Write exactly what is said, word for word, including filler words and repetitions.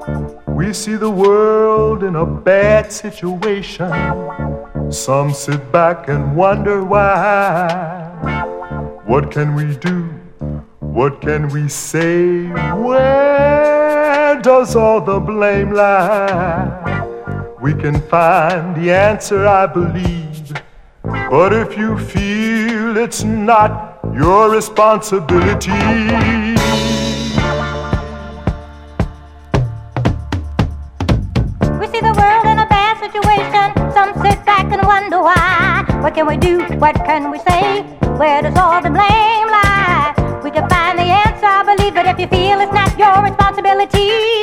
We see the world in a bad situation. Some sit back and wonder why. What can we do? What can we say? Where does all the blame lie? We can find the answer, I believe. But if you feel it's not your responsibility, some sit back and wonder why. What can we do? What can we say? Where does all the blame lie? We can find the answer, I believe, but if you feel it's not your responsibility,